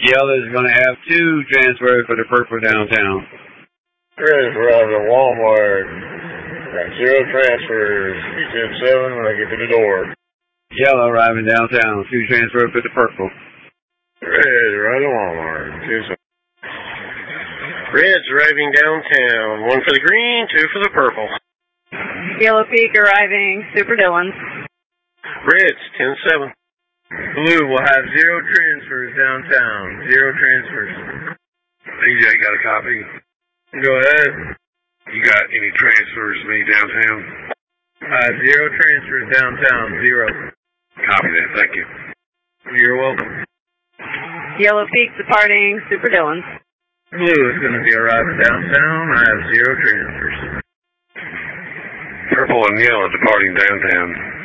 Yellow is going to have 2 transfers for the purple downtown. Red is arriving at Walmart. Got 0 transfers. He 10-7 when I get to the door. Yellow arriving downtown. 2 transfers for the purple. Red arriving at Walmart. 10-7. Red's arriving downtown. 1 for the green, 2 for the purple. Yellow Peak arriving. Super Dillons. Red's 10-7. Blue will have 0 transfers downtown. 0 transfers. PJ got a copy. Go ahead. You got any transfers to me downtown? 0 transfers downtown. 0. Copy that. Thank you. You're welcome. Yellow Peak departing. Super Dillons. Blue is going to be arriving downtown. I have 0 transfers. Purple and yellow departing downtown.